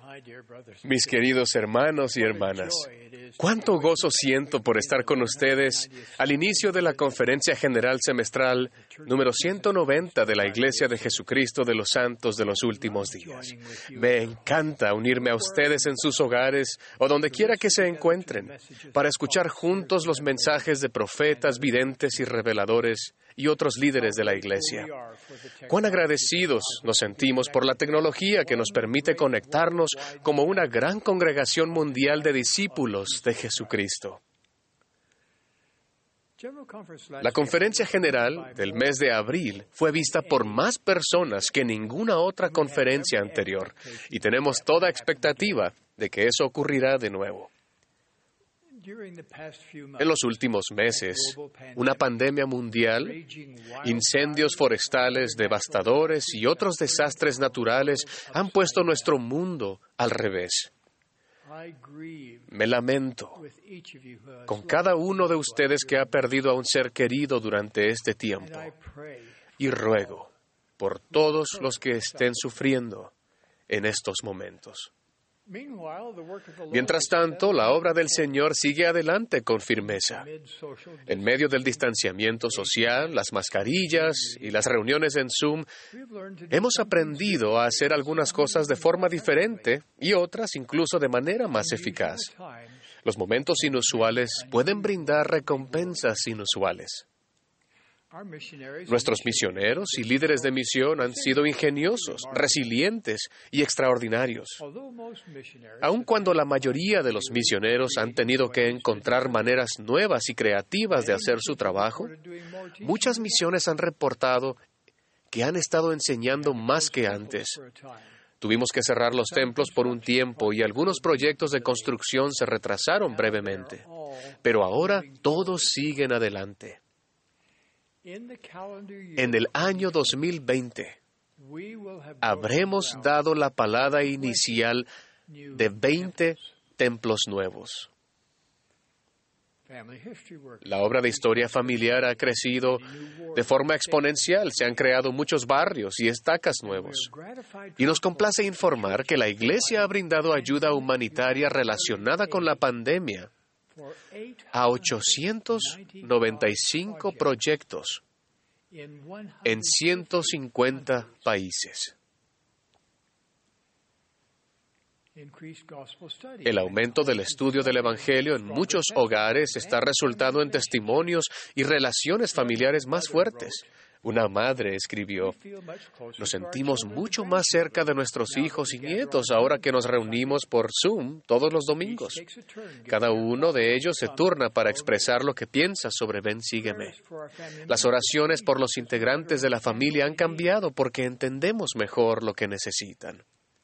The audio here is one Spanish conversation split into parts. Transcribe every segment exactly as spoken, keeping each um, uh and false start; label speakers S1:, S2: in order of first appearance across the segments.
S1: Mis queridos hermanos y hermanas, cuánto gozo siento por estar con ustedes al inicio de la Conferencia General Semestral número ciento noventa de la Iglesia de Jesucristo de los Santos de los Últimos Días. Me encanta unirme a ustedes en sus hogares o donde quiera que se encuentren para escuchar juntos los mensajes de profetas, videntes y reveladores y otros líderes de la Iglesia. Cuán agradecidos nos sentimos por la tecnología que nos permite conectarnos como una gran congregación mundial de discípulos de Jesucristo. La conferencia general del mes de abril fue vista por más personas que ninguna otra conferencia anterior, y tenemos toda expectativa de que eso ocurrirá de nuevo. En los últimos meses, una pandemia mundial, incendios forestales devastadores y otros desastres naturales han puesto nuestro mundo al revés. Me lamento con cada uno de ustedes que ha perdido a un ser querido durante este tiempo y ruego por todos los que estén sufriendo en estos momentos. Mientras tanto, la obra del Señor sigue adelante con firmeza. En medio del distanciamiento social, las mascarillas y las reuniones en Zoom, hemos aprendido a hacer algunas cosas de forma diferente y otras incluso de manera más eficaz. Los momentos inusuales pueden brindar recompensas inusuales. Nuestros misioneros y líderes de misión han sido ingeniosos, resilientes y extraordinarios. Aun cuando la mayoría de los misioneros han tenido que encontrar maneras nuevas y creativas de hacer su trabajo, muchas misiones han reportado que han estado enseñando más que antes. Tuvimos que cerrar los templos por un tiempo y algunos proyectos de construcción se retrasaron brevemente, pero ahora todos siguen adelante. En el año dos mil veinte, habremos dado la palada inicial de veinte templos nuevos. La obra de historia familiar ha crecido de forma exponencial. Se han creado muchos barrios y estacas nuevos. Y nos complace informar que la Iglesia ha brindado ayuda humanitaria relacionada con la pandemia a ochocientos noventa y cinco proyectos en ciento cincuenta países. El aumento del estudio del Evangelio en muchos hogares está resultando en testimonios y relaciones familiares más fuertes. Una madre escribió: "Nos sentimos mucho más cerca de nuestros hijos y nietos ahora que nos reunimos por Zoom todos los domingos. Cada uno de ellos se turna para expresar lo que piensa sobre Ven, sígueme. Las oraciones por los integrantes de la familia han cambiado porque entendemos mejor lo que necesitan".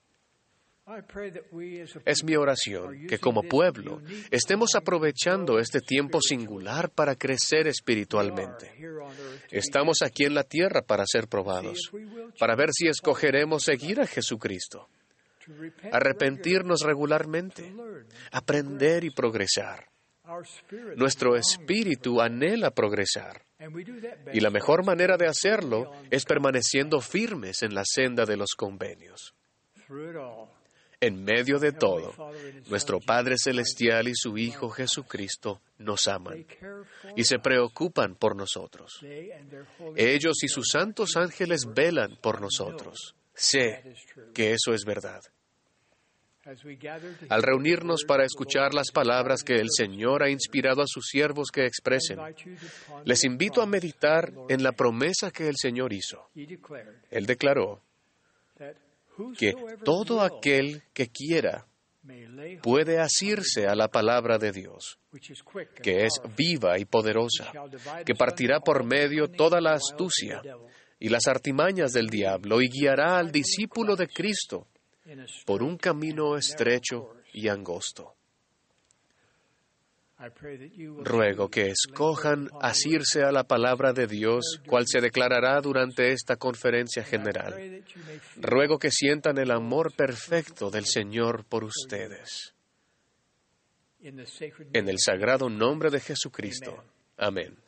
S1: Es mi oración que como pueblo estemos aprovechando este tiempo singular para crecer espiritualmente. Estamos aquí en la tierra para ser probados, para ver si escogeremos seguir a Jesucristo, arrepentirnos regularmente, aprender y progresar. Nuestro espíritu anhela progresar, y la mejor manera de hacerlo es permaneciendo firmes en la senda de los convenios. En medio de todo, nuestro Padre Celestial y su Hijo Jesucristo nos aman y se preocupan por nosotros. Ellos y sus santos ángeles velan por nosotros. Sé que eso es verdad. Al reunirnos para escuchar las palabras que el Señor ha inspirado a sus siervos que expresen, les invito a meditar en la promesa que el Señor hizo. Él declaró que todo aquel que quiera puede asirse a la palabra de Dios, que es viva y poderosa, que partirá por medio toda la astucia y las artimañas del diablo y guiará al discípulo de Cristo por un camino estrecho y angosto. Ruego que escojan asirse a la palabra de Dios, cual se declarará durante esta conferencia general. Ruego que sientan el amor perfecto del Señor por ustedes. En el sagrado nombre de Jesucristo. Amén.